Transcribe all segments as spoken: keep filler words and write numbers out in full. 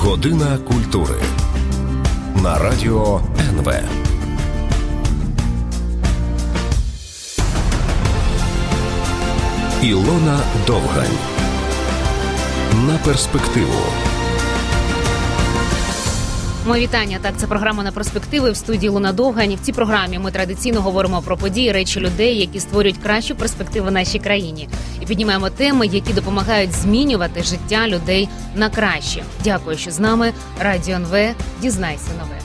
Година культури на радіо ен ве. Ілона Довгань. На перспективу. Моє вітання. Так, це програма «На перспективу» в студії Ілона Довгань. В цій програмі ми традиційно говоримо про події, речі, людей, які створюють кращу перспективу нашій країні. І піднімаємо теми, які допомагають змінювати життя людей на краще. Дякую, що з нами. Радіо ен ве. Дізнайся нове.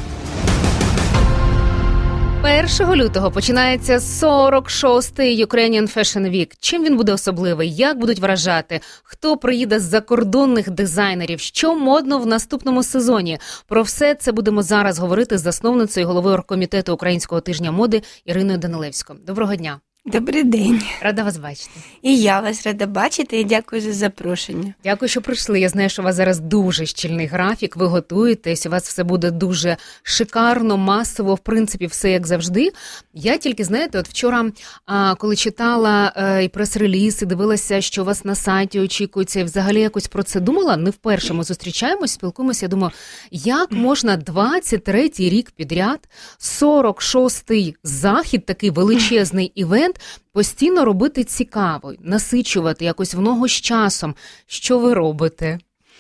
першого лютого починається сорок шостий Ukrainian Fashion Week. Чим він буде особливий? Як будуть вражати? Хто приїде з закордонних дизайнерів? Що модно в наступному сезоні? Про все це будемо зараз говорити з засновницею голови оргкомітету Українського тижня моди Іриною Данилевською. Доброго дня. Добрий день. Рада вас бачити. І я вас рада бачити, і дякую за запрошення. Дякую, що прийшли. Я знаю, що у вас зараз дуже щільний графік, ви готуєтесь, у вас все буде дуже шикарно, масово, в принципі, все як завжди. Я тільки, знаєте, от вчора, коли читала і прес-реліз, і дивилася, що у вас на сайті очікується, і взагалі якось про це думала, не вперше ми зустрічаємось, спілкуємося, я думаю, як можна двадцять третій рік підряд, сорок шостий захід, такий величезний івент, постійно робити цікаво, насичувати якось в ногу з часом. Що ви робите?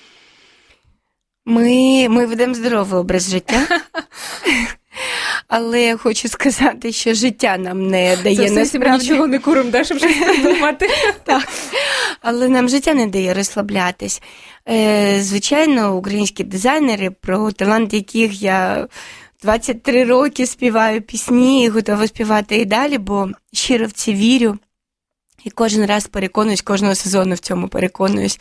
Ми, ми ведемо здоровий образ життя. Але я хочу сказати, що життя нам не дає насправді... нічого не курим, да, щоб щось придумати. Так. Але нам життя не дає розслаблятись. Звичайно, українські дизайнери, про талант яких я двадцять три роки співаю пісні і готова співати і далі, бо щиро в це вірю. І кожен раз переконуюсь, кожного сезону в цьому переконуюсь.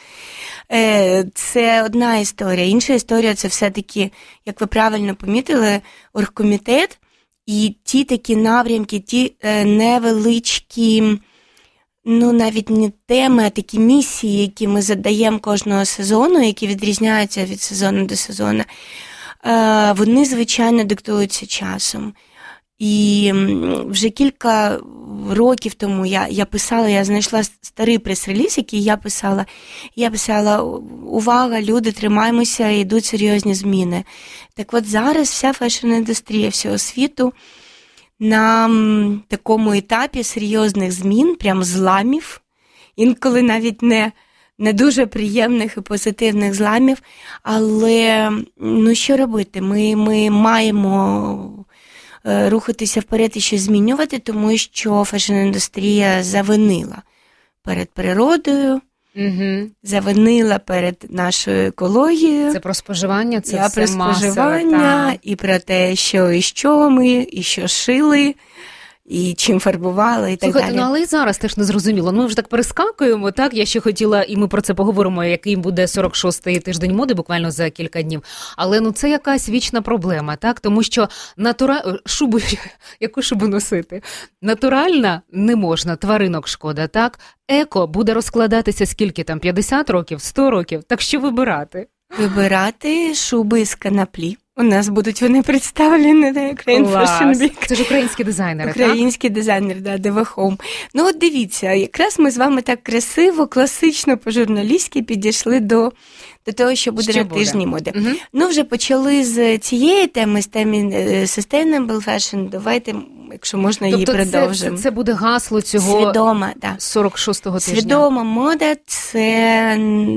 Це одна історія. Інша історія – це все-таки, як ви правильно помітили, оргкомітет і ті такі напрямки, ті невеличкі, ну навіть не теми, а такі місії, які ми задаємо кожного сезону, які відрізняються від сезону до сезону. Вони, звичайно, диктуються часом. І вже кілька років тому я, я писала, я знайшла старий прес-реліз, який я писала. Я писала, увага, люди, тримаємося, йдуть серйозні зміни. Так от зараз вся фешн-індустрія всього світу на такому етапі серйозних змін, прям зламів, інколи навіть не... не дуже приємних і позитивних зламів, але ну що робити? Ми, ми маємо рухатися вперед і щось змінювати, тому що фешн-індустрія завинила перед природою, угу. завинила перед нашою екологією. Це про споживання, це Я все про споживання, масове, і про те, що і що ми, і що шили, і чим фарбували, і так Слухайте, далі. ну але і зараз теж не зрозуміло. Ми вже так перескакуємо, так? Я ще хотіла, і ми про це поговоримо, який буде сорок шостий тиждень моди, буквально за кілька днів. Але ну це якась вічна проблема, так? Тому що натура... шубу, яку шубу носити? Натуральна не можна, тваринок шкода, так? Еко буде розкладатися скільки там, п'ятдесят років, сто років? Так що вибирати? Вибирати шуби з канаплі. У нас будуть вони представлені на Ukrainian Fashion Week. Це ж українські дизайнери, Українські так? дизайнери, да, ді ві Home. Ну от дивіться, якраз ми з вами так красиво, класично, по-журналістськи підійшли до, до того, що буде що на тижні моди. Угу. Ну вже почали з цієї теми, з теми Sustainable Fashion, давайте, якщо можна, її тобто продовжимо. Це, це буде гасло цього Свідома, да. сорок шостого тижня. Свідома мода – це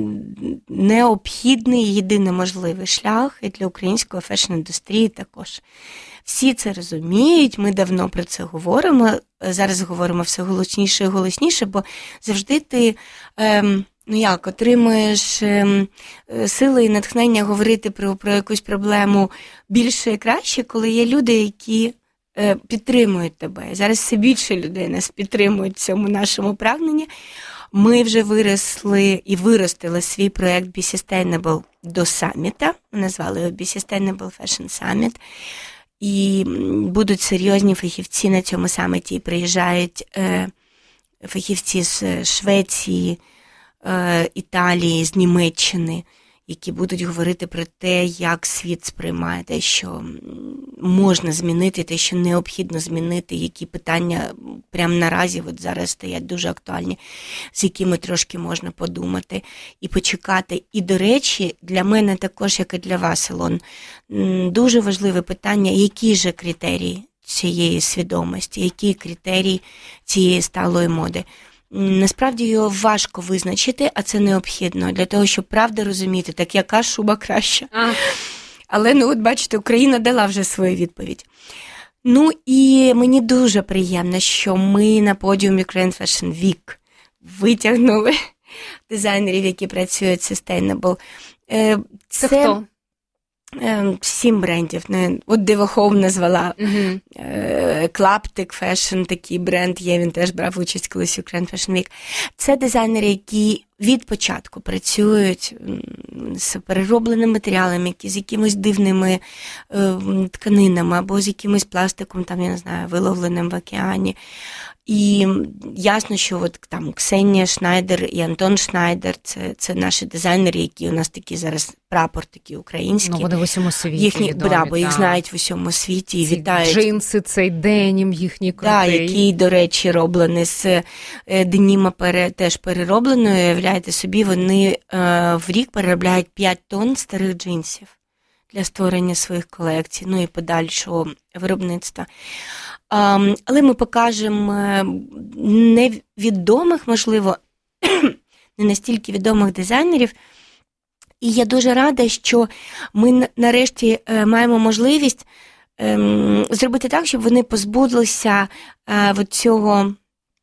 необхідний, єдиний можливий шлях і для української фешн-індустрії також. Всі це розуміють, ми давно про це говоримо, зараз говоримо все голосніше і голосніше, бо завжди ти, ем, ну як, отримуєш ем, сили і натхнення говорити про, про якусь проблему більше і краще, коли є люди, які е, підтримують тебе. Зараз все більше людей нас підтримують в цьому нашому прагненні. Ми вже виросли і виростили свій проєкт Be Sustainable до саміта, назвали його Be Sustainable Fashion Summit. І будуть серйозні фахівці на цьому саміті. Приїжджають е, фахівці з Швеції, е, Італії, з Німеччини. які будуть говорити про те, як світ сприймає те, що можна змінити, те, що необхідно змінити, які питання прямо наразі от зараз стоять дуже актуальні, з якими трошки можна подумати і почекати. І, до речі, для мене також, як і для вас, Ілон, дуже важливе питання, які же критерії цієї свідомості, які критерії цієї сталої моди. Насправді його важко визначити, а це необхідно для того, щоб правда розуміти, так яка шуба краща. А. Але, ну от бачите, Україна дала вже свою відповідь. Ну і мені дуже приємно, що ми на подіумі Ukraine Fashion Week витягнули дизайнерів, які працюють Sustainable. Це, це хто? Сім брендів. От Diva Home назвала. Uh-huh. Клаптик Fashion, такий бренд є, він теж брав участь колись у Ukraine Fashion Week. Це дизайнери, які від початку працюють з переробленими матеріалами, які з якимись дивними е, тканинами або з якимось пластиком, там, я не знаю, виловленим в океані. І ясно, що от там Ксенія Шнайдер і Антон Шнайдер, це, це наші дизайнери, які у нас такі зараз прапор, такі українські. Ну, вони в усьому світі їхні, відомі. Браво, їх знають в усьому світі і ці вітають. Джинси, цей денім їхній крутий. Так, який, до речі, роблений з деніма пере, теж переробленою. Уявляєте собі, вони е, в рік переробляють п'ять тонн старих джинсів для створення своїх колекцій, ну і подальшого виробництва. Um, але ми покажемо невідомих, можливо, не настільки відомих дизайнерів. І я дуже рада, що ми нарешті маємо можливість um, зробити так, щоб вони позбулися uh, цього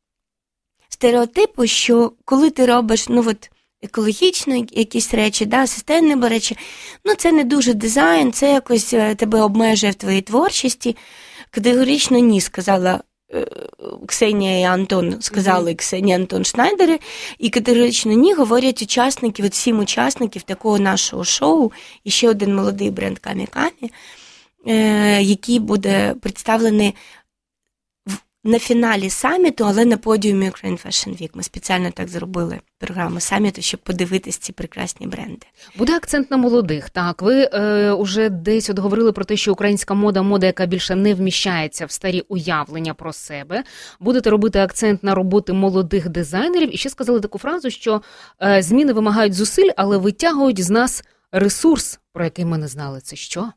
стереотипу, що коли ти робиш, ну от, екологічно якісь речі, да, sustainable речі, ну це не дуже дизайн, це якось тебе обмежує в твоїй творчості. Категорично ні, сказала е, Ксенія і Антон, сказали mm-hmm. Ксенія і Антон Шнайдери, і категорично ні говорять учасники, от сім учасників такого нашого шоу, і ще один молодий бренд Камі-Камі, е, який буде представлений в, на фіналі саміту, але на подіумі Ukraine Fashion Week. Ми спеціально так зробили програму саміту, щоб подивитись ці прекрасні бренди. Буде акцент на молодих, так. Ви е, уже десь от говорили про те, що українська мода, мода, яка більше не вміщається в старі уявлення про себе. Будете робити акцент на роботи молодих дизайнерів. І ще сказали таку фразу, що е, зміни вимагають зусиль, але витягують з нас ресурс, про який ми не знали. Це що?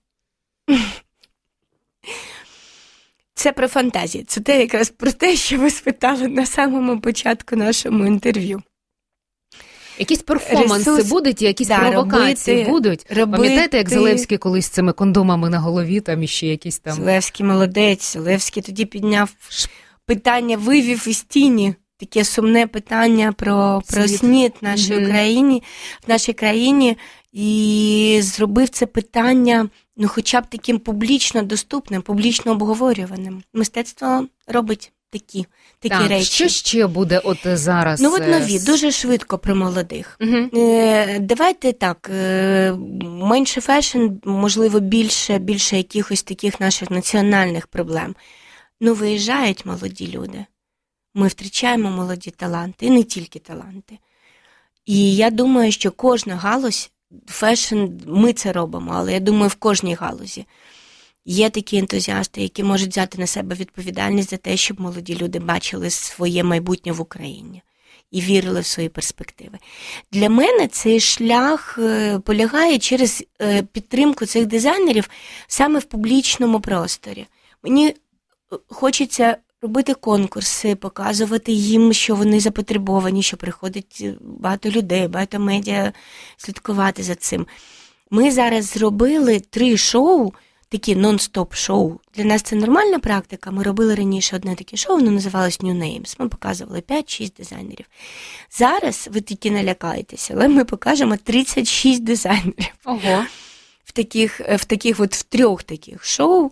Це про фантазії. Це те якраз про те, що ви спитали на самому початку нашому інтерв'ю. Якісь перформанси Ресурс, будуть, якісь да, провокації робити, будуть. Робити... Пам'ятаєте, як Зелевський колись з цими кондомами на голові, там іще якісь там... Зелевський молодець. Зелевський тоді підняв питання, вивів із тіні. Таке сумне питання про, про СНІД в нашій mm-hmm. країні, в нашій країні. І зробив це питання, ну, хоча б таким публічно доступним, публічно обговорюваним. Мистецтво робить такі, такі так, речі. Що ще буде от зараз? Ну, от нові, дуже швидко про молодих. Угу. Е, давайте так, е, менше фешн, можливо, більше, більше якихось таких наших національних проблем. Ну, виїжджають молоді люди. Ми втрачаємо молоді таланти, і не тільки таланти. І я думаю, що кожна галузь, фешн, ми це робимо, але я думаю, в кожній галузі є такі ентузіасти, які можуть взяти на себе відповідальність за те, щоб молоді люди бачили своє майбутнє в Україні і вірили в свої перспективи. Для мене цей шлях полягає через підтримку цих дизайнерів саме в публічному просторі. Мені хочеться робити конкурси, показувати їм, що вони запотребовані, що приходить багато людей, багато медіа слідкувати за цим. Ми зараз зробили три шоу, такі нон-стоп шоу. Для нас це нормальна практика. Ми робили раніше одне таке шоу, воно називалось New Names. Ми показували п'ять-шість дизайнерів. Зараз ви тільки налякаєтеся, але ми покажемо тридцять шість дизайнерів. Ого. В таких, в таких от в трьох таких шоу,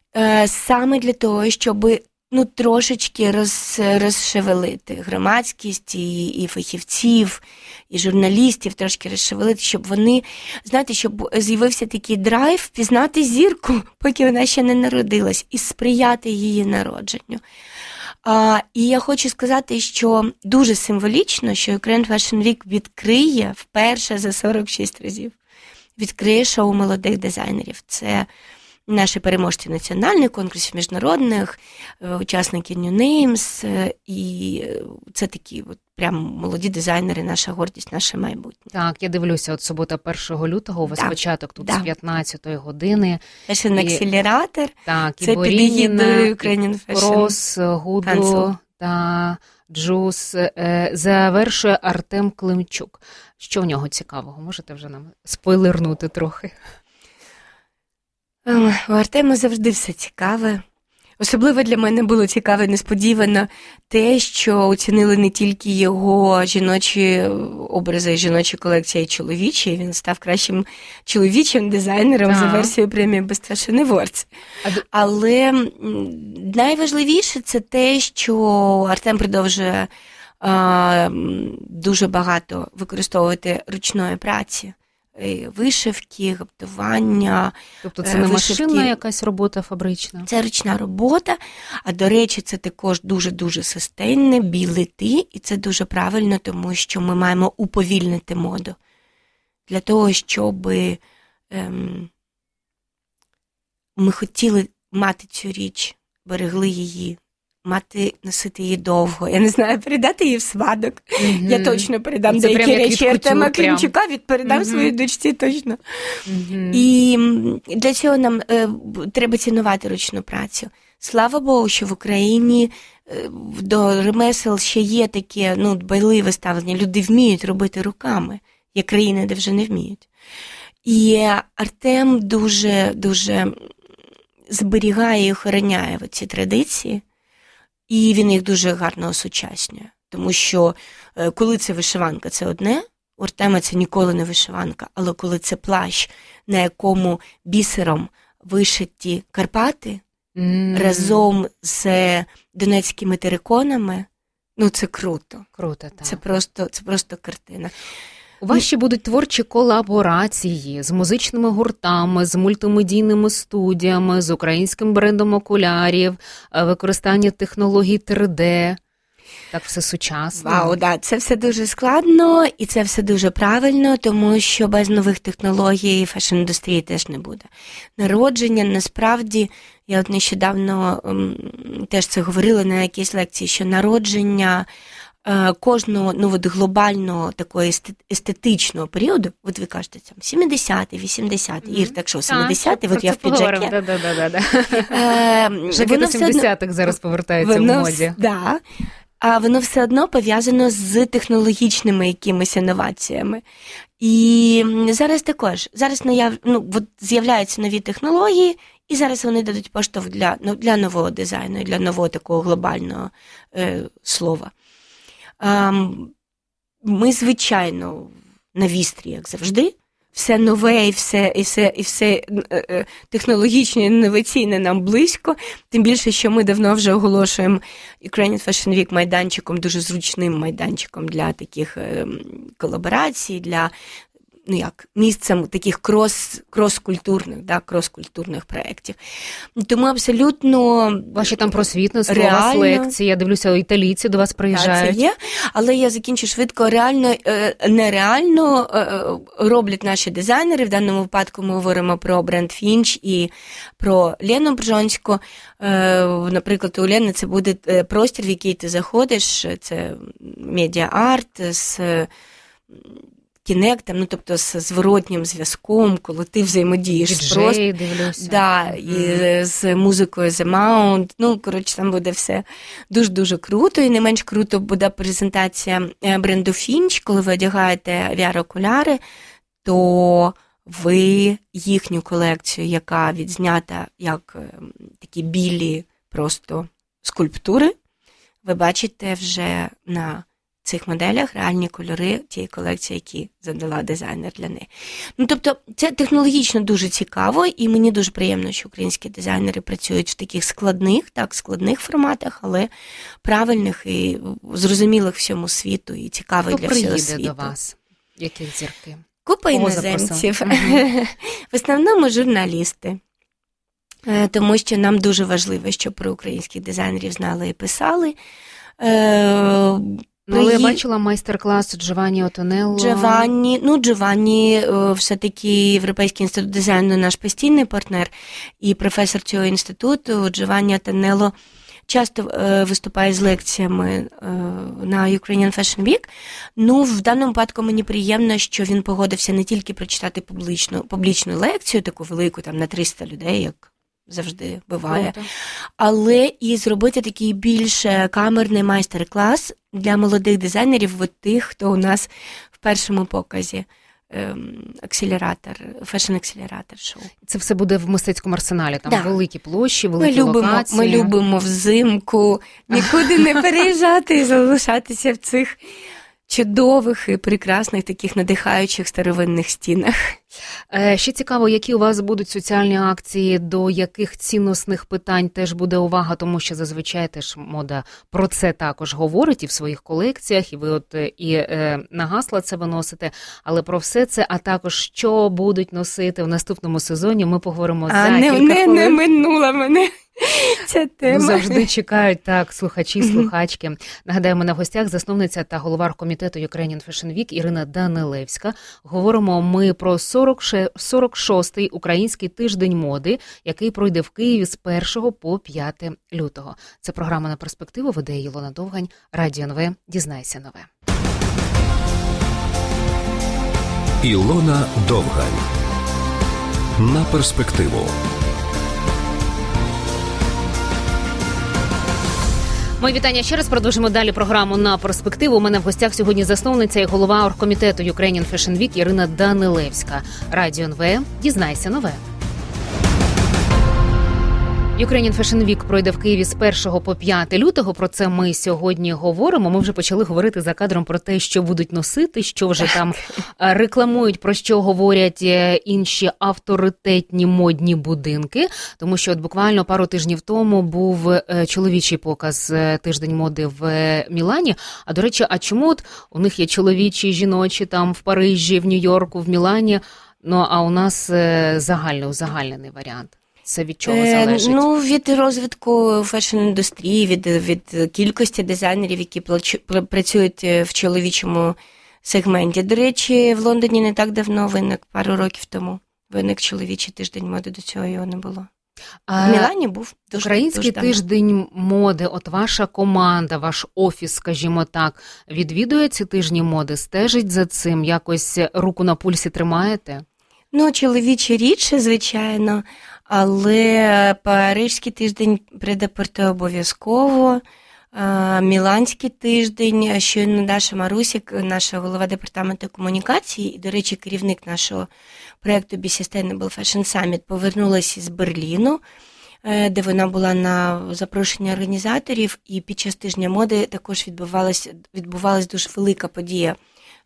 саме для того, щоб ну, трошечки роз, розшевелити громадськість і, і фахівців, і журналістів, трошки розшевелити, щоб вони, знаєте, щоб з'явився такий драйв пізнати зірку, поки вона ще не народилась, і сприяти її народженню. А, і я хочу сказати, що дуже символічно, що Ukraine Fashion Week відкриє вперше за сорок шість разів. Відкриє шоу молодих дизайнерів. Це наші переможці національних конкурсів, міжнародних, учасники New Names, і це такі от прям молоді дизайнери, наша гордість, наше майбутнє. Так, я дивлюся, от субота першого лютого, у вас да. початок тут да. з п'ятнадцятої години. Fashion акселератор. Так, це і Борініна, Ukrainian Fashion. Крос, Гуду та Джус. Завершує Артем Климчук. Що в нього цікавого? Можете вже нам спойлернути трохи? У Артема завжди все цікаве. Особливо для мене було цікаво і несподівано те, що оцінили не тільки його жіночі образи, жіночі колекції, а й чоловічі. Він став кращим чоловічим дизайнером а. за версією премії Best Fashion Awards. А... Але найважливіше це те, що Артем продовжує а, дуже багато використовувати ручної праці. Вишивки, гаптування. Тобто це не вишивки. Машинна якась робота фабрична? Це ручна робота, а до речі, це також дуже-дуже системне, білити, і це дуже правильно, тому що ми маємо уповільнити моду. Для того, щоб ем, ми хотіли мати цю річ, берегли її, мати, носити її довго. Я не знаю, передати її в спадок. Mm-hmm. Я точно передам це деякі речі Артема Климчука, передам mm-hmm. своїй дочці точно. Mm-hmm. І для цього нам е, треба цінувати ручну працю. Слава Богу, що в Україні е, до ремесел ще є таке, ну, дбайливе ставлення. Люди вміють робити руками. Є країни, де вже не вміють. І Артем дуже-дуже зберігає і охороняє ці традиції. І він їх дуже гарно осучаснює. Тому що коли це вишиванка, це одне, у Артема це ніколи не вишиванка. Але коли це плащ, на якому бісером вишиті Карпати, mm. разом з донецькими териконами, ну це круто. Круто, так. Це просто, це просто картина. У вас ще будуть творчі колаборації з музичними гуртами, з мультимедійними студіями, з українським брендом окулярів, використання технологій три де. Так все сучасно. Вау, да, це все дуже складно і це все дуже правильно, тому що без нових технологій фешн-індустрії теж не буде. Народження, насправді, я от нещодавно ем, теж це говорила на якійсь лекції, що народження кожного, ну, от глобального такого естетичного періоду, от ви кажете, там, сімдесяті, вісімдесяті, mm-hmm. Ір, так що, сімдесяті, от я в піджакі. Жаки до сімдесятих зараз повертаються в моді. Да, а воно все одно пов'язано з технологічними якимись інноваціями. І зараз також, зараз наяв, ну, от з'являються нові технології, і зараз вони дадуть поштовх для, ну, для нового дизайну, для нового такого глобального е, слова. Ми, звичайно, на вістрі, як завжди. Все нове і все, і все, і все технологічне, інноваційне нам близько. Тим більше, що ми давно вже оголошуємо Ukrainian Fashion Week майданчиком, дуже зручним майданчиком для таких колаборацій, для, ну як, місцем таких крос, крос-культурних, да, крос-культурних проєктів. Тому абсолютно ваші там просвітництво, у вас лекції, я дивлюся, італійці до вас приїжджають. Так, це є, але я закінчу швидко. Реально, нереально роблять наші дизайнери. В даному випадку ми говоримо про бренд Фінч і про Лену Бржонську. Наприклад, у Лени це буде простір, в який ти заходиш, це медіа-арт з кінектом, ну, тобто з зворотнім зв'язком, коли ти взаємодієш Діджей, з просто, дивлюся. Да, mm. і з музикою The Mount. Ну, коротше, там буде все дуже-дуже круто. І не менш круто буде презентація бренду Фінч. Коли ви одягаєте ві ар-окуляри, то ви їхню колекцію, яка відзнята як такі білі просто скульптури, ви бачите вже на цих моделях реальні кольори тієї колекції, які задала дизайнер для неї. Ну, тобто, це технологічно дуже цікаво, і мені дуже приємно, що українські дизайнери працюють в таких складних, так, складних форматах, але правильних і зрозумілих всьому світу, і цікавих для всього світу. Хто приїде до вас? Яких зірки? Купа іноземців. Угу. В основному журналісти. Тому що нам дуже важливо, щоб про українських дизайнерів знали і писали. Ну, але я бачила майстер-клас Джованні Отонелло. Джованні, ну, Джованні все-таки Європейський інститут дизайну наш постійний партнер, і професор цього інституту Джованні Отонелло часто е, виступає з лекціями е, на Ukrainian Fashion Week. Ну, в даному випадку мені приємно, що він погодився не тільки прочитати публічну, публічну лекцію, таку велику, там, на триста людей, як завжди буває, Круто. Але і зробити такий більш камерний майстер-клас для молодих дизайнерів, от тих, хто у нас в першому показі. Акселератор, фешн-акселератор шоу. Це все буде в мистецькому арсеналі, там да. великі площі, великі ми любимо, локації. Ми любимо взимку нікуди не переїжджати і залишатися в цих чудових і прекрасних, таких надихаючих старовинних стінах. Ще цікаво, які у вас будуть соціальні акції, до яких цінностних питань теж буде увага, тому що зазвичай теж мода про це також говорить і в своїх колекціях, і ви от і е, на гасла це виносите, але про все це, а також що будуть носити в наступному сезоні, ми поговоримо а, за не, кілька не, хвилин. Не минула мене ця тема. Ну, завжди чекають, так, слухачі, слухачки. Нагадаємо, мене в гостях засновниця та голова оргкомітету Ukrainian Fashion Week Ірина Данилевська. Говоримо ми про сорок шостий український тиждень моди, який пройде в Києві з першого по п'яте лютого. Це програма «На перспективу», веде Ілона Довгань, Радіо ен ве. Дізнайся нове. Ілона Довгань. На перспективу. Мої вітання ще раз. Продовжимо далі програму «На перспективу». У мене в гостях сьогодні засновниця і голова оргкомітету Ukrainian Fashion Week Ірина Данилевська. Радіо ен ве. Дізнайся нове. Ukrainian Fashion Week пройде в Києві з першого по п'яте лютого. Про це ми сьогодні говоримо. Ми вже почали говорити за кадром про те, що будуть носити, що вже там рекламують, про що говорять інші авторитетні модні будинки. Тому що от буквально пару тижнів тому був чоловічий показ «Тиждень моди» в Мілані. А, до речі, а чому от у них є чоловічі, жіночі там в Парижі, в Нью-Йорку, в Мілані, ну а у нас загальний, узагальнений варіант? Це від чого залежить? Е, ну, від розвитку фешн-індустрії, від, від кількості дизайнерів, які працюють в чоловічому сегменті. До речі, в Лондоні не так давно виник, пару років тому, виник чоловічий тиждень моди, до цього його не було. А в Мілані був дуже Український дуже тиждень моди, от ваша команда, ваш офіс, скажімо так, відвідує ці тижні моди, стежить за цим, якось руку на пульсі тримаєте? Ну, чоловічі рідше, звичайно, але Паризький тиждень прийде проте обов'язково, Міланський тиждень, щойно Даша Марусік, наша голова департаменту комунікації і, до речі, керівник нашого проєкту Be Sustainable Fashion Summit повернулася з Берліну, де вона була на запрошення організаторів, і під час тижня моди також відбувалась, відбувалась дуже велика подія,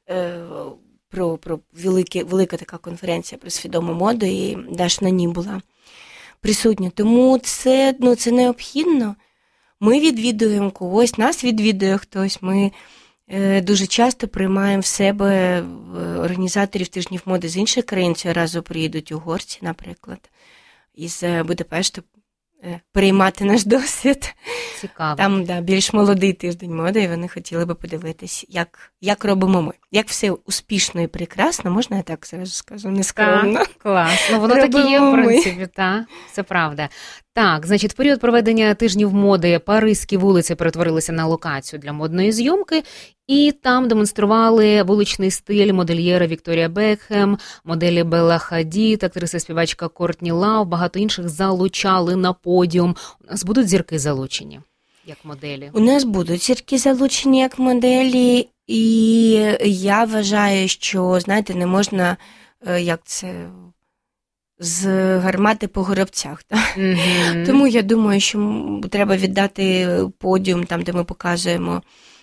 про, про велике, велика така конференція про свідому моду, і Даша на ній була присутня. Тому це, ну, це необхідно. Ми відвідуємо когось, нас відвідує хтось. Ми е, дуже часто приймаємо в себе організаторів тижнів моди з інших країн. Цього разу приїдуть угорці, наприклад, із Будапешту е, переймати наш досвід. Цікаво. Там, да, більш молодий тиждень моди, і вони хотіли би подивитись, як, як робимо ми. Як все успішно і прекрасно, можна я так зараз скажу, нескромно. Так, клас. Ну, воно так і є, в принципі, так, це правда. Так, значить, в період проведення тижнів моди Паризькі вулиці перетворилися на локацію для модної зйомки, і там демонстрували вуличний стиль модельєра Вікторія Бекхем, моделі Белла Хадід, актриса-співачка Кортні Лав, багато інших залучали на подіум. У нас будуть зірки залучені як моделі? У нас будуть зірки залучені як моделі, і я вважаю, що, знаєте, не можна, як це, з гармати по горобцях. Так? Mm-hmm. Тому я думаю, що треба віддати подіум, там, де ми показуємо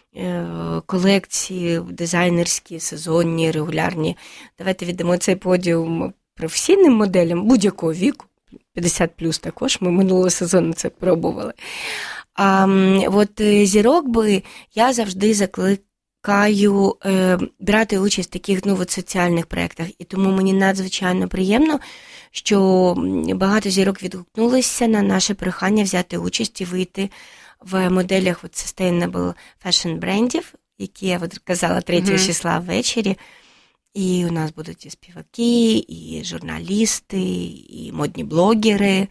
колекції дизайнерські, сезонні, регулярні. Давайте віддамо цей подіум професійним моделям будь-якого віку, п'ятдесят плюс також, ми минулого сезону це пробували. А от зірок би я завжди заклик, закликаю е, брати участь в таких ну, от, соціальних проєктах. І тому мені надзвичайно приємно, що багато зірок відгукнулися на наше прохання взяти участь і вийти в моделях от, Sustainable Fashion брендів, які я от, казала третього mm-hmm. числа ввечері. І у нас будуть і співаки, і журналісти, і модні блогери,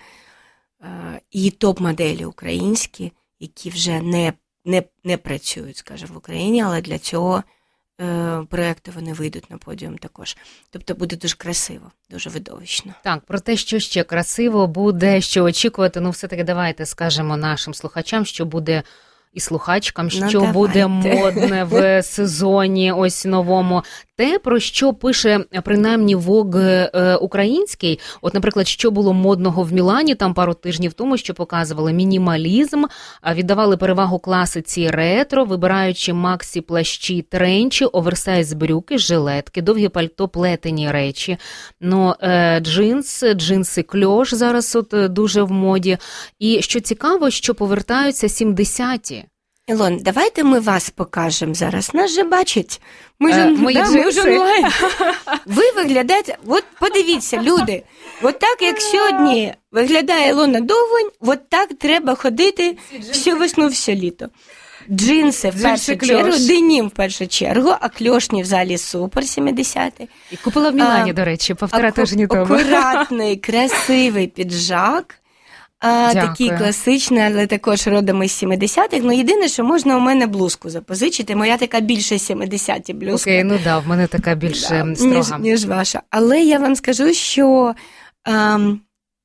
і топ-моделі українські, які вже не, не, не працюють, скажімо, в Україні, але для цього е, проєкту вони вийдуть на подіум також. Тобто буде дуже красиво, дуже видовищно. Так, про те, що ще красиво буде, що очікувати, ну все-таки давайте скажемо нашим слухачам, що буде і слухачкам, що ну, буде модне в сезоні ось новому. Те, про що пише, принаймні, Vogue е, український, от, наприклад, що було модного в Мілані там пару тижнів тому, що показували мінімалізм, віддавали перевагу класиці ретро, вибираючи максі плащі, тренчі, оверсайз брюки, жилетки, довгі пальто, плетені речі, ну, е, джинс, джинси кльош зараз от дуже в моді. І що цікаво, що повертаються сімдесяті. Ілон, давайте ми вас покажемо зараз. Нас же бачать. Ми ж е, мої да, джинси. онлайн. Ви виглядаєте, от подивіться, люди, от так, як сьогодні виглядає Ілона Довгань, от так треба ходити всю весну, все літо. Джинси в першу чергу, денім в першу чергу, а кльошні взагалі супер, сімдесяті. І купила в Мілані, а, до речі, півтора тижні тому. Акуратний, красивий піджак. А, такий класичний, але також родом із сімдесятих. Ну, єдине, що можна у мене блузку запозичити. Моя така більше сімдесяті блузка. Окей, ну да, в мене така більше да, строга. Ніж, ніж ваша. Але я вам скажу, що ем,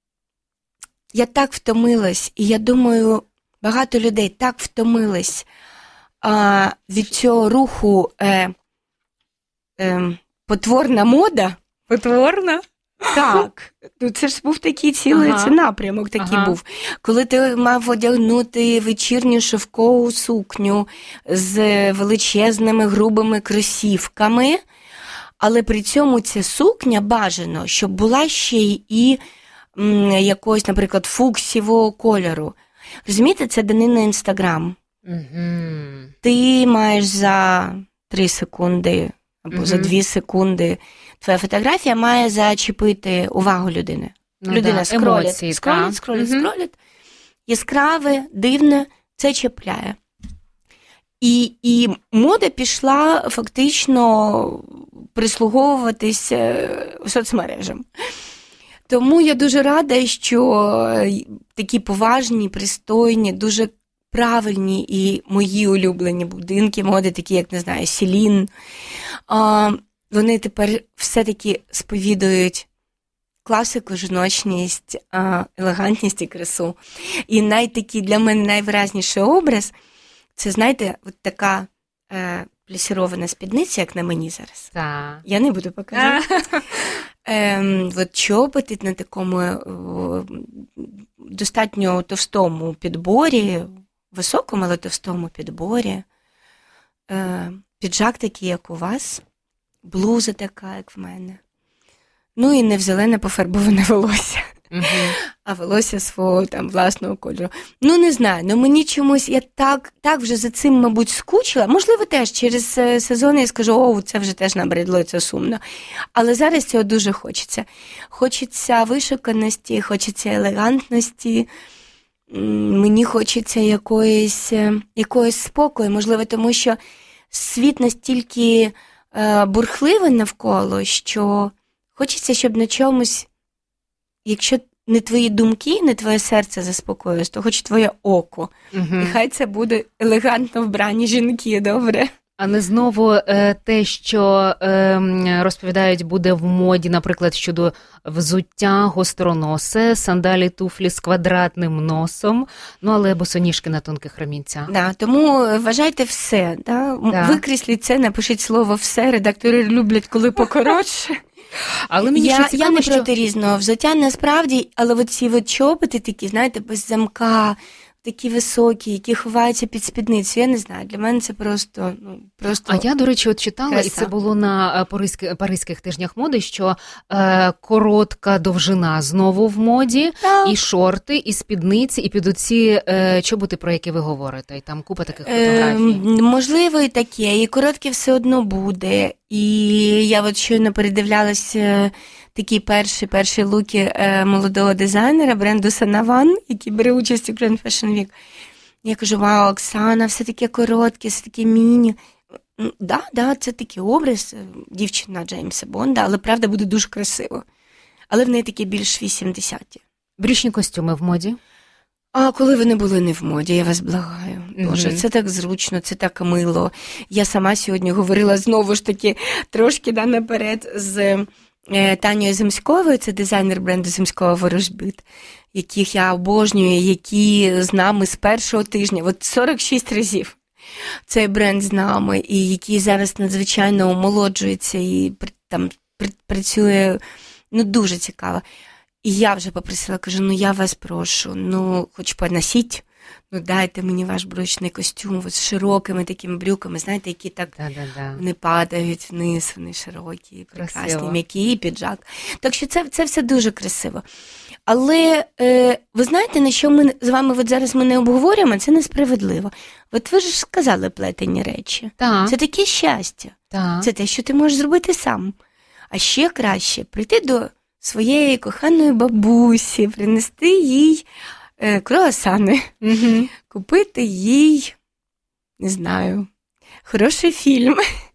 я так втомилась, і я думаю, багато людей так втомились е, від цього руху е, е, потворна мода. Потворна? Так, ну це ж був такий цілий ага. напрямок такий ага. був. Коли ти мав одягнути вечірню шовкову сукню з величезними грубими кросівками, але при цьому ця сукня бажано, щоб була ще й м, якогось, наприклад, фуксівого кольору. Розумієте, це данина Інстаграм. Угу. Ти маєш за три секунди або угу. за дві секунди твоя фотографія має зачепити увагу людини. Ну, Людина да, скролить, емоції, скролить, скролить, угу. скролить. Яскраве, дивне, це чіпляє. І, і мода пішла фактично прислуговуватись соцмережам. Тому я дуже рада, що такі поважні, пристойні, дуже правильні і мої улюблені будинки моди, такі як, не знаю, Селін, вони тепер все-таки сповідують класику, жіночність, елегантність і красу. І найтакий для мене найвиразніший образ – це, знаєте, от така е, плісірована спідниця, як на мені зараз. Так. Я не буду показувати. Ем, от чоботи на такому о, достатньо товстому підборі, високому, але товстому підборі. Е, піджак такий, як у вас. Блуза така, як в мене. Ну і не в зелене пофарбоване волосся, uh-huh. а волосся свого там власного кольору. Ну не знаю, ну мені чомусь, я так, так вже за цим, мабуть, скучила. Можливо, теж через сезон я скажу, о, це вже теж набридло, це сумно. Але зараз цього дуже хочеться. Хочеться вишуканості, хочеться елегантності, мені хочеться якоїсь, якоїсь спокою, можливо, тому що світ настільки бурхливе навколо, що хочеться, щоб на чомусь, якщо не твої думки, не твоє серце заспокоюється, то хоч твоє око. Угу. І хай це буде елегантно вбрані жінки, добре? А не знову е, те, що е, розповідають, буде в моді, наприклад, щодо взуття гостроносе, сандалі, туфлі з квадратним носом, ну, але босоніжки на тонких ремінцях. Да, тому вважайте все, да? Да. Викресліть це, напишіть слово «все», редактори люблять, коли покоротше. Але мені я, ще цікаво, я не що... проти різного взуття, насправді, але оці от чоботи такі, знаєте, без замка, такі високі, які ховаються під спідницю. Я не знаю, для мене це просто, ну, просто А я, до речі, от читала, краса. І це було на паризьких, паризьких тижнях моди, що е, коротка довжина знову в моді, так. І шорти, і спідниці, і під оці е, чоботи, про які ви говорите, і там купа таких фотографій. Е, можливо, і таке, і коротке все одно буде. І я от щойно передивлялася такі перші, перші луки е, молодого дизайнера бренду Санаван, який бере участь у Grand Fashion Week. Я кажу, вау, Оксана, все таке коротке, все таке міні. Да, да, це такий образ, дівчина Джеймса Бонда, але правда буде дуже красиво. Але в неї такі більш вісімдесяті. Брючні костюми в моді? А коли вони були не в моді, я вас благаю. Боже, mm-hmm. це так зручно, це так мило. Я сама сьогодні говорила знову ж таки трошки да, наперед з е, Танією Земськовою, це дизайнер бренду Земського Ворожбит, яких я обожнюю, які з нами з першого тижня, от сорок шість разів цей бренд з нами, і який зараз надзвичайно омолоджується і там працює, ну, дуже цікаво. І я вже попросила, кажу, ну я вас прошу, ну хоч поносіть, ну дайте мені ваш брючний костюм от з широкими такими брюками, знаєте, які так Да-да-да. не падають вниз, вони широкі, прекрасні, м'які, піджак. Так що це, це все дуже красиво. Але е, ви знаєте, на що ми з вами от зараз ми не обговорюємо, це несправедливо. От ви ж сказали плетені речі. Так. Це таке щастя. Так. Це те, що ти можеш зробити сам. А ще краще прийти до своєї коханої бабусі, принести їй е, круасани, угу. Купити їй, не знаю, хороший фільм,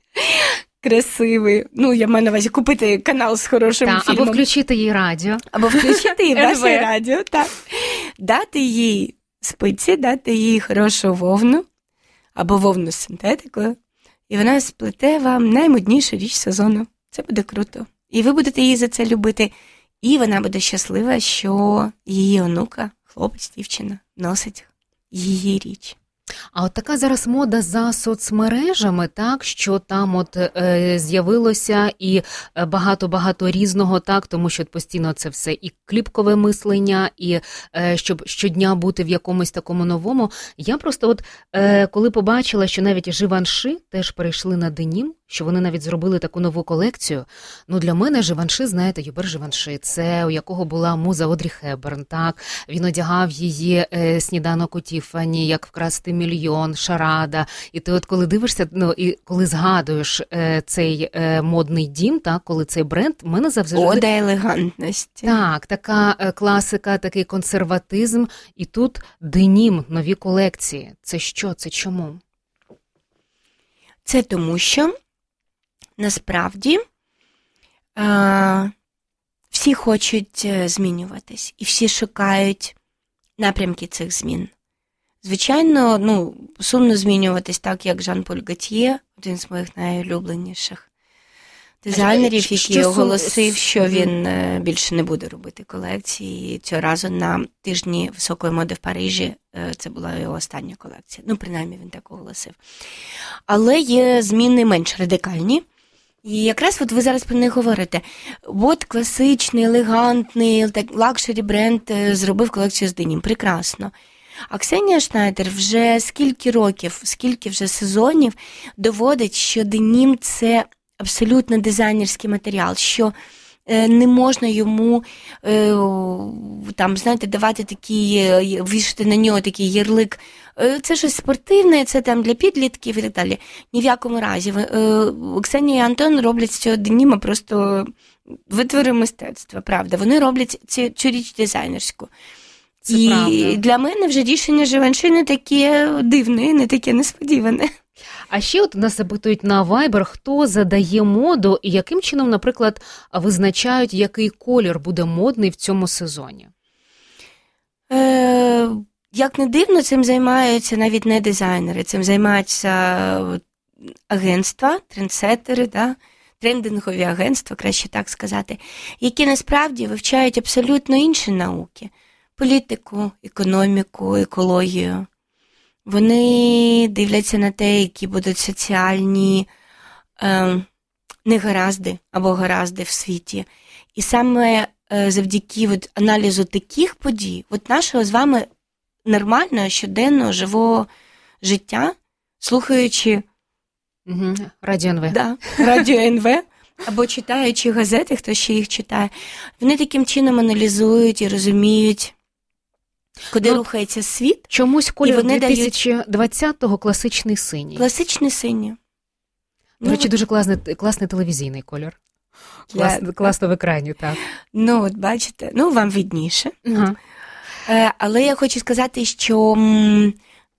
красивий. Ну, я маю на увазі купити канал з хорошим та, фільмом. Або включити їй радіо. Або включити їй ваше радіо, так. Дати їй спиці, дати їй хорошу вовну, або вовну з синтетикою, і вона сплете вам наймоднішу річ сезону. Це буде круто. І ви будете її за це любити. І вона буде щаслива, що її онука, хлопець, дівчина, носить її річ. А от така зараз мода за соцмережами, так, що там от е, з'явилося і багато-багато різного, так, тому що постійно це все і кліпкове мислення, і е, щоб щодня бути в якомусь такому новому. Я просто от, е, коли побачила, що навіть Живанши теж перейшли на денім, що вони навіть зробили таку нову колекцію. Ну, для мене Живанши, знаєте, Юбер Живанши, це у якого була муза Одрі Хепберн, так? Він одягав її е, сніданок у Тіфані, як вкрасти мільйон, шарада. І ти от коли дивишся, ну, і коли згадуєш е, цей е, модний дім, так, коли цей бренд, в мене завжди... Ода елегантності. Так, така е, класика, такий консерватизм. І тут денім, нові колекції. Це що? Це чому? Це тому, що насправді е, всі хочуть змінюватись і всі шукають напрямки цих змін. Звичайно, ну, сумно змінюватись так, як Жан-Поль Готьє, один з моїх найулюбленіших дизайнерів, який оголосив, що він більше не буде робити колекції. І цього разу на тижні високої моди в Парижі це була його остання колекція. Ну, принаймні, він так оголосив. Але є зміни менш радикальні. І якраз от ви зараз про них говорите. От класичний, елегантний, так, лакшері бренд зробив колекцію з денім. Прекрасно. А Ксенія Шнайдер вже скільки років, скільки вже сезонів доводить, що денім – це абсолютно дизайнерський матеріал, що е, не можна йому е, там, знаєте, давати такий, вішати на нього такий ярлик. Е, це щось спортивне, це там для підлітків і так далі. Ні в якому разі. Е, Ксенія і Антон роблять з цього деніма просто витвори мистецтва, правда. Вони роблять цю, цю річ дизайнерську. Це і правда. Для мене вже рішення Живанши не таке дивне, не таке несподіване. А ще от нас запитують на Viber, хто задає моду і яким чином, наприклад, визначають, який колір буде модний в цьому сезоні? Е, як не дивно, цим займаються навіть не дизайнери, цим займаються агентства, трендсеттери, да? трендингові агентства, краще так сказати, які насправді вивчають абсолютно інші науки. Політику, економіку, екологію. Вони дивляться на те, які будуть соціальні е, негаразди або гаразди в світі. І саме е, завдяки от, аналізу таких подій, от нашого з вами нормального, щоденного, живого життя, слухаючи угу. Радіо ен ве. Да, Радіо ен ве, або читаючи газети, хто ще їх читає. Вони таким чином аналізують і розуміють, куди ну, рухається світ. Чомусь кольор дві тисячі двадцятого класичний синій. Класичний синій. До речі, ну, дуже класний, класний телевізійний кольор. Клас, для... Класно в екрані, так. Ну, от бачите, ну, вам видніше. Ага. Е, але я хочу сказати, що м,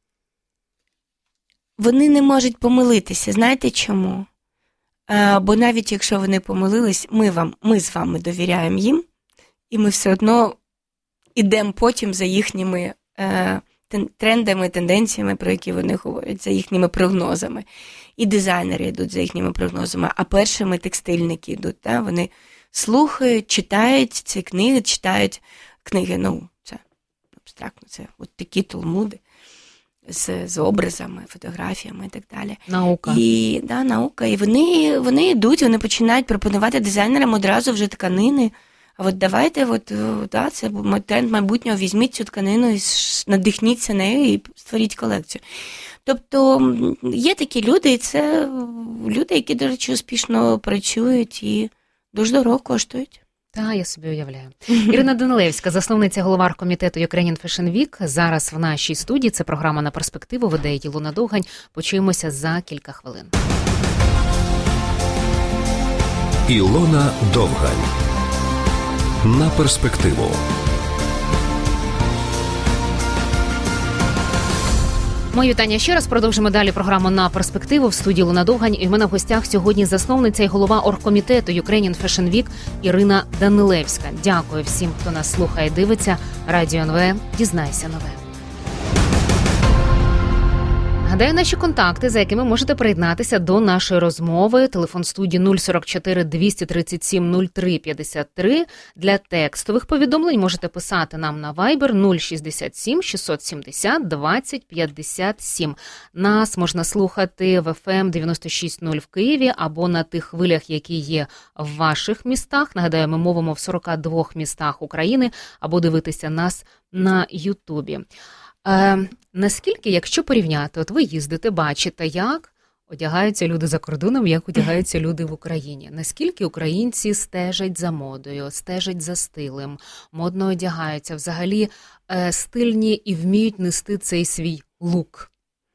вони не можуть помилитися. Знаєте чому? Е, бо навіть якщо вони помилились, ми, вам, ми з вами довіряємо їм, і ми все одно ідемо потім за їхніми е, трендами, тенденціями, про які вони говорять, за їхніми прогнозами. І дизайнери йдуть за їхніми прогнозами, а першими текстильники йдуть. Да? Вони слухають, читають ці книги, читають книги, ну, це абстрактно, це от такі талмуди з, з образами, фотографіями і так далі. Наука. І, да, наука. І вони, вони йдуть, вони починають пропонувати дизайнерам одразу вже тканини. А от давайте, от, да, це тренд майбутнього, візьміть цю тканину і надихніться нею і створіть колекцію. Тобто є такі люди, і це люди, які, до речі, успішно працюють і дуже дорого коштують. Так, я собі уявляю. Ірина Данилевська, засновниця голова оргкомітету Ukrainian Fashion Week, зараз в нашій студії. Це програма «На перспективу», веде Ілона Довгань. Почуємося за кілька хвилин. Ілона Довгань. На перспективу. Мої вітання ще раз. Продовжимо далі програму «На перспективу» в студії Ілона Довгань. І в мене в гостях сьогодні засновниця і голова оргкомітету Ukrainian Fashion Week Ірина Данилевська. Дякую всім, хто нас слухає і дивиться. Радіо ен ве. Дізнайся нове. Нагадаю, наші контакти, за якими можете приєднатися до нашої розмови. Телефон студії нуль сорок чотири двісті тридцять сім нуль три п'ятдесят три. Для текстових повідомлень можете писати нам на Viber нуль шістдесят сім шістсот сімдесят двадцять п'ятдесят сім. Нас можна слухати в еф ем дев'яносто шість нуль в Києві або на тих хвилях, які є в ваших містах. Нагадаю, ми мовимо в сорока двох містах України, або дивитися нас на Ютубі. Е, наскільки, якщо порівняти, от ви їздите, бачите, як одягаються люди за кордоном, як одягаються люди в Україні. Наскільки українці стежать за модою, стежать за стилем, модно одягаються, взагалі е, стильні і вміють нести цей свій лук?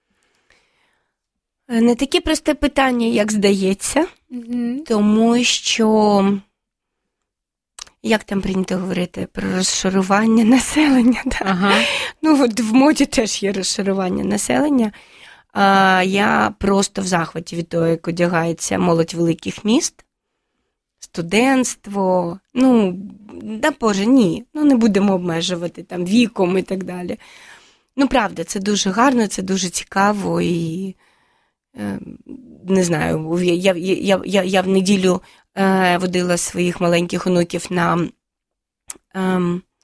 Не таке просте питання, як здається, mm-hmm. тому що... Як там прийнято говорити про розшарування населення? Да? Ага. Ну, от в моді теж є розшарування населення. А, я просто в захваті від того, як одягається молодь великих міст, студентство. Ну, да, Боже, ні. Ну, не будемо обмежувати там віком і так далі. Ну, правда, це дуже гарно, це дуже цікаво і, е, не знаю, я, я, я, я в неділю е, водила своїх маленьких онуків на е,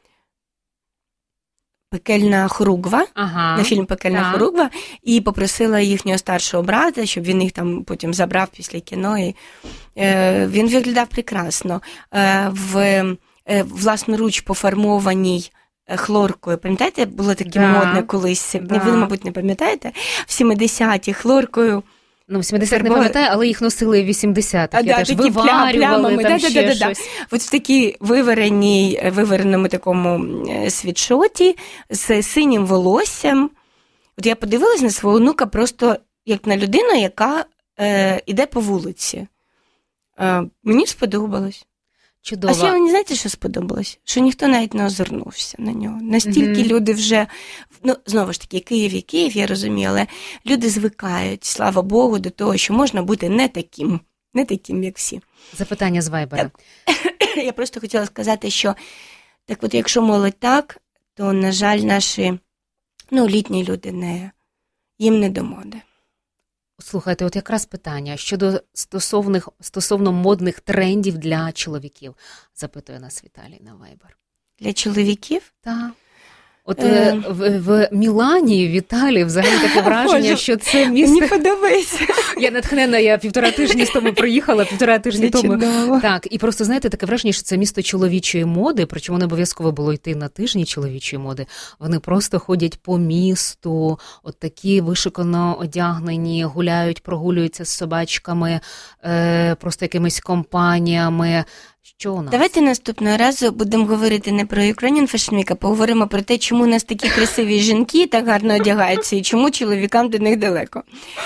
«Пекельна хоругва», ага, на фільм «Пекельна так. хоругва», і попросила їхнього старшого брата, щоб він їх там потім забрав після кіно. І, е, він виглядав прекрасно. Е, в е, власноруч пофармованій хлоркою. Пам'ятаєте, було таке да. модне колись, да. ви, мабуть, не пам'ятаєте, в сімдесяті хлоркою. Ну, в сімдесятих не пам'ятаю, але їх носили в вісімдесятих. А, я да, теж виварювали там да, ще да, да, щось. Да. От в такій вивереній, вивереному такому світшоті з синім волоссям. От я подивилась на свого онука просто як на людину, яка е, іде по вулиці. Е, мені сподобалось. Чудово. А ще мені, знаєте, що сподобалось? Що ніхто навіть не озирнувся на нього. Настільки mm-hmm. люди вже, ну, знову ж таки, Київ і Київ, я розумію, але люди звикають, слава Богу, до того, що можна бути не таким, не таким, як всі. Запитання з Вайбера. Я просто хотіла сказати, що, так от, якщо молодь так, то, на жаль, наші, ну, літні люди, не, їм не до моди. Слухайте, от якраз питання щодо стосовних, стосовно модних трендів для чоловіків, запитує нас Віталій на Viber. Для чоловіків? Так. От е... в, в Мілані, в Італії, взагалі таке враження, Боже, що це місце... Мені подобається. Я натхнена, я півтора тижні з тому приїхала, півтора тижні це тому. Чудово. Так, і просто, знаєте, таке враження, що це місто чоловічої моди, причому не обов'язково було йти на тижні чоловічої моди. Вони просто ходять по місту, от такі вишикано одягнені, гуляють, прогулюються з собачками, е, просто якимись компаніями. Що у нас? Давайте наступного разу будемо говорити не про Ukrainian Fashion Week, а поговоримо про те, чому у нас такі красиві жінки так гарно одягаються і чому чоловікам до них далеко.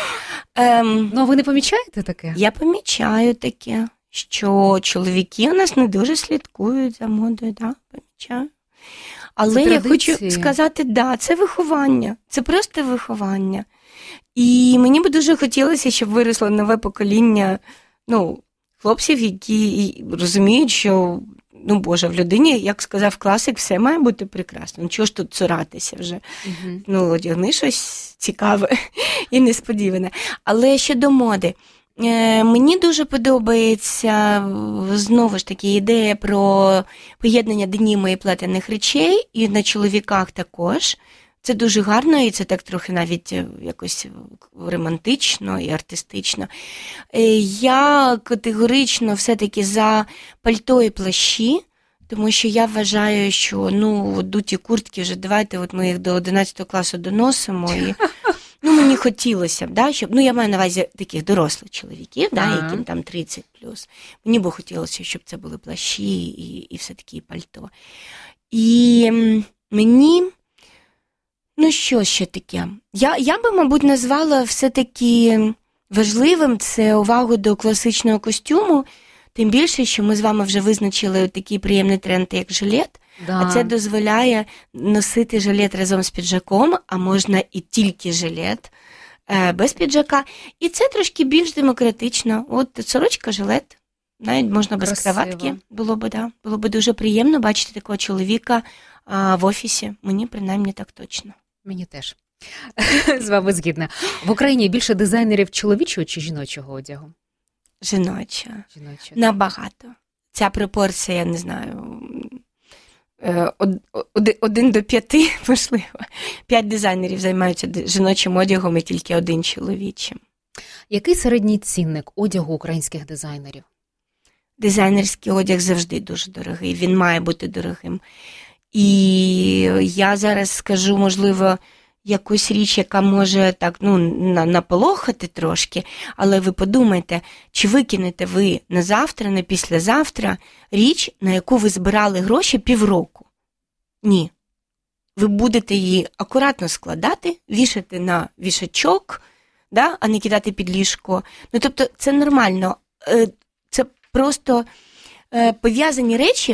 Ем, ну, а ви не помічаєте таке? Я помічаю таке, що чоловіки у нас не дуже слідкують за модою, да, помічаю. Але я хочу сказати, да, це виховання, це просто виховання. І мені би дуже хотілося, щоб виросло нове покоління, ну, хлопців, які розуміють, що, ну, Боже, в людині, як сказав класик, все має бути прекрасно. Ну, чого ж тут цуратися вже? Uh-huh. Ну, одягни щось цікаве і несподіване. Але щодо моди. Мені дуже подобається, знову ж таки, ідея про поєднання деніму і плетених речей, і на чоловіках також. Це дуже гарно, і це так трохи навіть якось романтично і артистично. Я категорично все-таки за пальто і плащі, тому що я вважаю, що, ну, дуті куртки вже, давайте от ми їх до одинадцятого класу доносимо, і, ну, мені хотілося б, да, щоб, ну, я маю на увазі таких дорослих чоловіків, да, ага. яким там тридцять плюс. Мені б хотілося, щоб це були плащі і, і все-таки пальто. І мені... Ну, що ще таке? Я, я би, мабуть, назвала все-таки важливим це увагу до класичного костюму, тим більше, що ми з вами вже визначили такий приємний тренд, як жилет, да. А це дозволяє носити жилет разом з піджаком, а можна і тільки жилет е, без піджака. І це трошки більш демократично. От сорочка, жилет, навіть можна без Красиво. Краватки. Було б, да, було б дуже приємно бачити такого чоловіка а, в офісі. Мені, принаймні, так точно. Мені теж. З вами згідна. В Україні більше дизайнерів чоловічого чи жіночого одягу? Жіночого. Жіночого. Набагато. Ця пропорція, я не знаю, один до п'яти, можливо. П'ять дизайнерів займаються жіночим одягом і тільки один чоловічим. Який середній цінник одягу українських дизайнерів? Дизайнерський одяг завжди дуже дорогий. Він має бути дорогим. І я зараз скажу, можливо, якусь річ, яка може так, ну, наполохати трошки, але ви подумайте, чи викинете ви на завтра, на післязавтра річ, на яку ви збирали гроші півроку? Ні. Ви будете її акуратно складати, вішати на вішачок, да, а не кидати під ліжко. Ну, тобто, це нормально. Це просто пов'язані речі.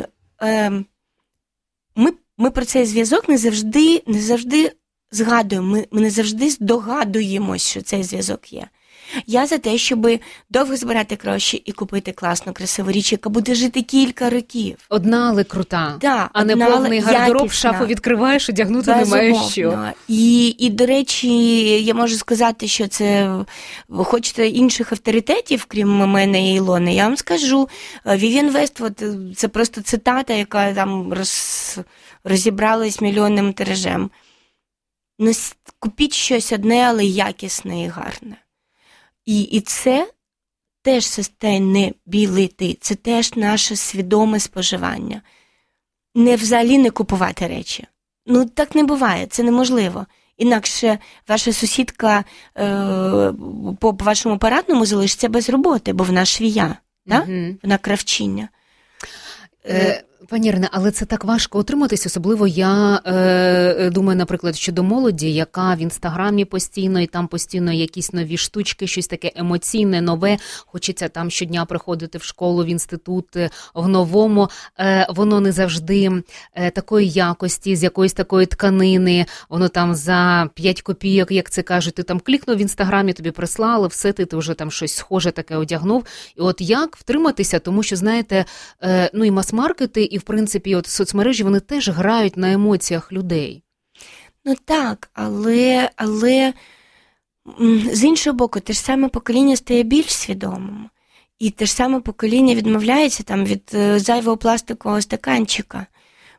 Ми, ми про цей зв'язок не завжди, не завжди згадуємо, ми, ми не завжди здогадуємось, що цей зв'язок є. Я за те, щоб довго збирати гроші і купити класну, красиву річ, яка буде жити кілька років. Одна, але крута, да, а не повний гардероб, шафу відкриваєш, одягнути немає що. І, і, до речі, я можу сказати, що це, ви хочете інших авторитетів, крім мене і Ілони, я вам скажу, Вів'єн Вествуд, це просто цитата, яка там роз, розібралась мільйонним тиражем. Ну, купіть щось одне, але якісне і гарне. І, і це теж sustainability, це теж наше свідоме споживання. Не взагалі не купувати речі. Ну, так не буває, це неможливо. Інакше ваша сусідка е, по, по вашому парадному залишиться без роботи, бо вона швія, да? Mm-hmm. Вона кравчиня. Е, Пані Ірино, але це так важко утриматись, особливо я е, думаю, наприклад, щодо молоді, яка в Інстаграмі постійно, і там постійно якісь нові штучки, щось таке емоційне, нове, хочеться там щодня приходити в школу, в інститут, в новому, е, воно не завжди е, такої якості, з якоїсь такої тканини, воно там за п'ять копійок, як це кажуть, ти там клікнув в Інстаграмі, тобі прислали, все, ти, ти вже там щось схоже таке одягнув. І от як втриматися, тому що, знаєте, е, ну і мас-маркети, і, в принципі, от соцмережі, вони теж грають на емоціях людей. Ну так, але, але з іншого боку, те ж саме покоління стає більш свідомим. І те ж саме покоління відмовляється там від зайвого пластикового стаканчика.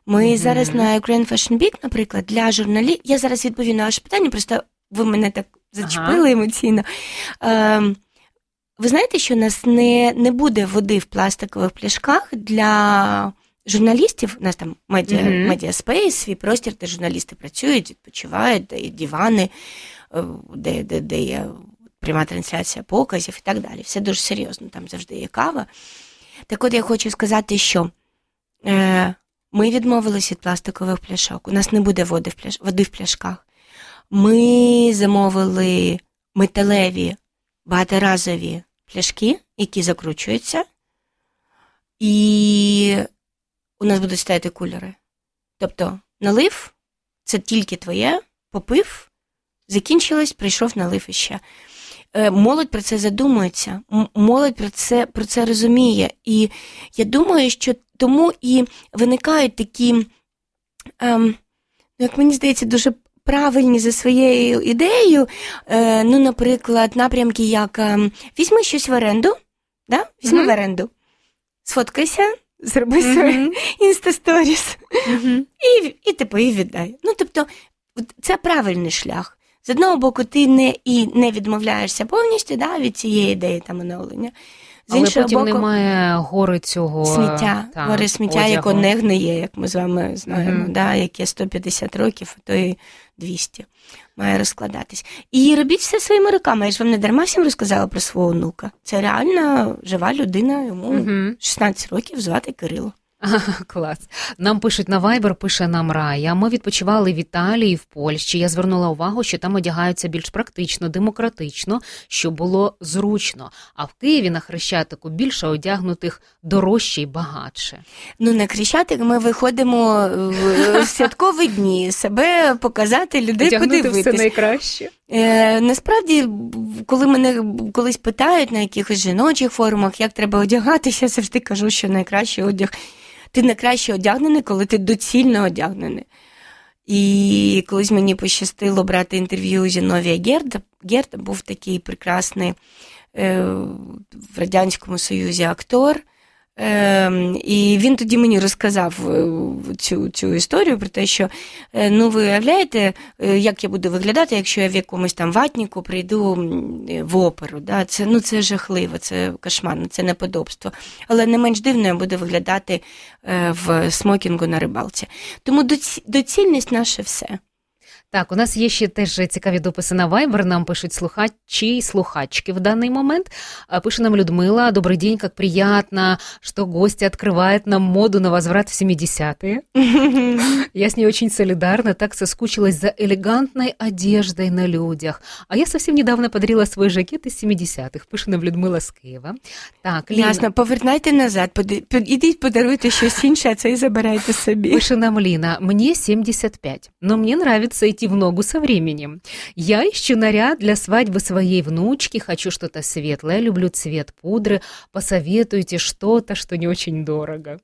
Ми Мгм. зараз на Ukraine Fashion Week, наприклад, для журналістів, я зараз відповім на ваше питання, просто ви мене так зачепили Ага. емоційно. Ем, ви знаєте, що у нас не, не буде води в пластикових пляшках для журналістів? У нас там медіа, Мгм. медіаспейс, свій простір, де журналісти працюють, відпочивають, де є дивани, е, де, де, де є пряма трансляція показів і так далі. Все дуже серйозно, там завжди є кава. Так от я хочу сказати, що е, ми відмовились від пластикових пляшок. У нас не буде води в, пляш... води в пляшках. Ми замовили металеві багаторазові пляшки, які закручуються, і у нас будуть стояти кулери. Тобто налив – це тільки твоє, попив, закінчилось, прийшов, налив іще. Е, Молодь про це задумується, м- молодь про це, про це розуміє. І я думаю, що тому і виникають такі, ем, як мені здається, дуже правильні за своєю ідеєю, е, ну, наприклад, напрямки, як ем, візьми щось в оренду, да? візьми Мгм. в оренду, сфоткайся, зроби своє Мгм. інста-сторіс Мгм. і, і типу, і віддай. Ну, тобто, от це правильний шлях. З одного боку, ти не, і не відмовляєшся повністю, да, від цієї ідеї там оновлення. З Але іншого потім боку, немає гори цього сміття, та, гори сміття, одягу. яке не гниє, як ми з вами знаємо, Мгм. да, яке сто п'ятдесят років, а то і двісті має розкладатись. І робіть все своїми руками. Я ж вам не дарма всім розказала про свого онука. Це реально жива людина, йому Мгм. шістнадцять років, звати Кирило. Клас. Нам пишуть на Viber, пише нам Рая. Ми відпочивали в Італії, в Польщі. Я звернула увагу, що там одягаються більш практично, демократично, щоб було зручно. А в Києві на Хрещатику більше одягнутих дорожче й багатше. Ну, на Хрещатик ми виходимо в, в святкові дні, себе показати, людей Одягнути все подивитись. найкраще. Е, насправді, коли мене колись питають на якихось жіночих форумах, як треба одягатися, я завжди кажу, що найкращий одяг. Ти найкраще одягнений, коли ти доцільно одягнений. І колись мені пощастило брати інтерв'ю Зіновія Герда. Герда був такий прекрасний е, в Радянському Союзі актор. Е, і він тоді мені розказав цю, цю історію про те, що, е, ну, ви уявляєте, як я буду виглядати, якщо я в якомусь там ватніку прийду в оперу. Да? Це, ну, це жахливо, це кошмарно, це неподобство. Але не менш дивно я буду виглядати е, в смокінгу на рибалці. Тому доці, доцільність наше все. Так, у нас є ще теж цікаві дописи на Viber, нам пишуть слухачі и слухачки в данный момент. Пишет нам Людмила: «Добрый день, как приятно, что гости открывают нам моду на возврат в семидесятые. Я с ней очень солидарна, так соскучилась за элегантной одеждой на людях. А я совсем недавно подарила свой жакет из семидесятых», пишет нам Людмила з Києва. Так, Ліна. Ясно, повернайте назад, поди- під- ідіть подаруйте щось інше, а це і забирайте собі. Пише нам Лина: «Мне семьдесят пять, но мне нравится идти в ногу со временем. Я ищу наряд для свадьбы своей внучки, хочу что-то светлое, люблю цвет пудры. Посоветуйте что-то, что не очень дорого».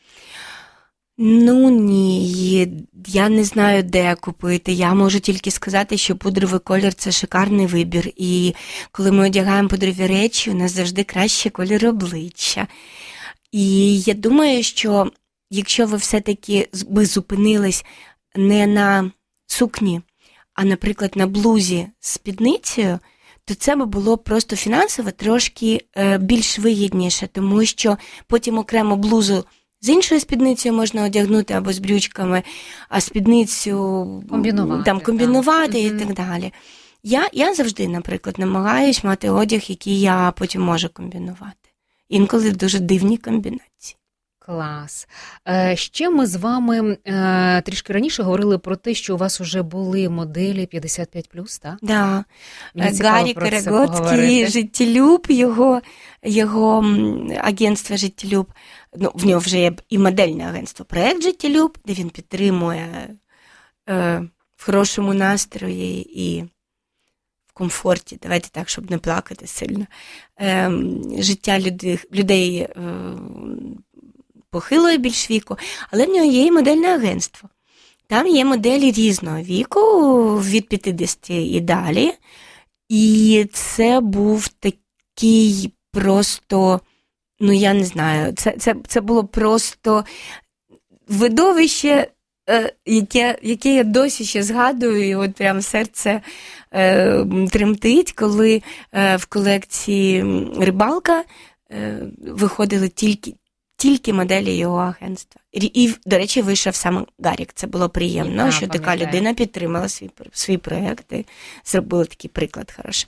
Ну ні, я не знаю, де купити. Я можу тільки сказати, що пудровий колір – це шикарний вибір. І коли ми одягаємо пудрові речі, у нас завжди краще колір обличчя. І я думаю, що якщо ви все-таки би зупинились не на сукні, а, наприклад, на блузі з спідницею, то це би було просто фінансово трошки е, більш вигідніше, тому що потім окремо блузу з іншою спідницею можна одягнути або з брючками, а спідницю Комбінувати, там, комбінувати так. і так далі. Я, я завжди, наприклад, намагаюсь мати одяг, який я потім можу комбінувати. Інколи дуже дивні комбінації. Клас. Е, ще ми з вами е, трішки раніше говорили про те, що у вас вже були моделі п'ятдесят п'ять плюс, так? Да. Мені цікаво Гарі про це Карагоцький, поговорити. «Життєлюб», його, його м, агентство «Життєлюб». Ну, в нього вже є і модельне агентство «Проект Життєлюб», де він підтримує е, в хорошому настрої і в комфорті, давайте так, щоб не плакати сильно, е, життя людей, людей е, похилої більш віку, але в нього є і модельне агентство. Там є моделі різного віку, від п'ятдесят і далі. І це був такий просто, ну я не знаю, це, це, це було просто видовище, яке, яке я досі ще згадую, і от прям серце е, тремтить, коли е, в колекції «Рибалка» е, виходили тільки, тільки моделі його агентства. І, і, до речі, вийшов сам Гарік. Це було приємно, і, що та, така людина підтримала свій, свій проєкт і зробила такий приклад хороший.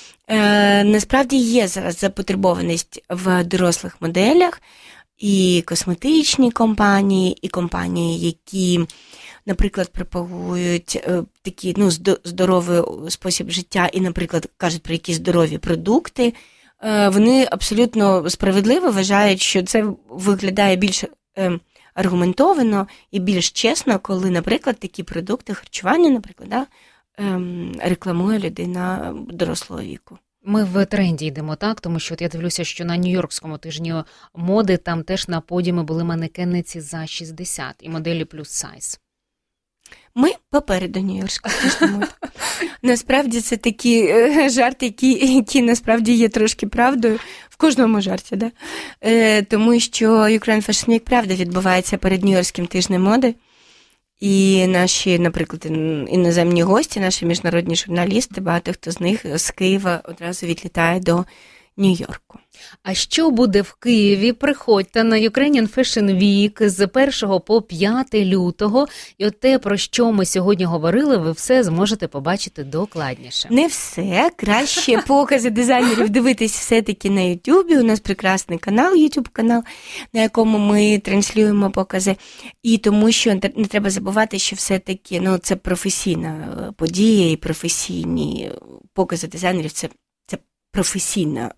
Е, насправді є зараз запотребованість в дорослих моделях, і косметичні компанії, і компанії, які, наприклад, пропагують е, такий ну, здоровий спосіб життя і, наприклад, кажуть про якісь здорові продукти, е, вони абсолютно справедливо вважають, що це виглядає більш е, аргументовано і більш чесно, коли, наприклад, такі продукти харчування, наприклад, да, е, рекламує людина дорослого віку. Ми в тренді йдемо, так? Тому що от я дивлюся, що на Нью-Йоркському тижні моди там теж на подіумі були манекенниці за шістдесят і моделі плюс сайз. Ми попереду Нью-Йоркського тижня моди. Насправді це такі е, жарти, які, які насправді є трошки правдою в кожному жарті, да? Е, тому що Ukraine Fashion Week правда відбувається перед Нью-Йоркським тижнем моди. І наші, наприклад, іноземні гості, наші міжнародні журналісти, багато хто з них з Києва одразу відлітає до Нью-Йорку. А що буде в Києві? Приходьте на Ukrainian Fashion Week з першого по п'яте лютого. І от те, про що ми сьогодні говорили, ви все зможете побачити докладніше. Не все. Краще покази дизайнерів дивитись все-таки на Ютубі. У нас прекрасний канал, Ютуб-канал, на якому ми транслюємо покази. І тому що не треба забувати, що все-таки ну, це професійна подія і професійні покази дизайнерів – це, це професійна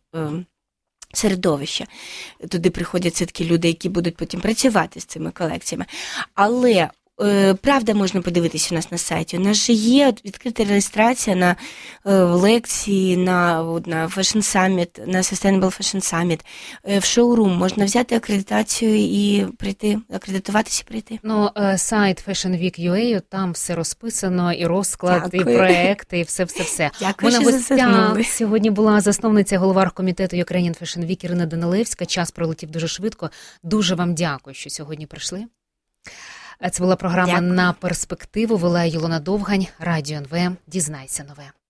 середовище. Туди приходять все-таки люди, які будуть потім працювати з цими колекціями. Але, е, правда, можна подивитися у нас на сайті. У нас же є відкрита реєстрація на е, лекції, на, на Fashion Summit, на Sustainable Fashion Summit, е, в шоурум. Можна взяти акредитацію і прийти, акредитуватися і прийти. Ну, е, сайт Fashion Week точка ю ей, там все розписано, і розклад, Дякую. і проекти, і все-все-все. Дякую, Вона що гостя засаднули. сьогодні була засновниця голова комітету Ukrainian Fashion Week Ірина Данилевська. Час пролетів дуже швидко. Дуже вам дякую, що сьогодні прийшли. Це була програма Дякую. «На перспективу». Вела Ілона Довгань, Радіо ен ве. Дізнайся нове.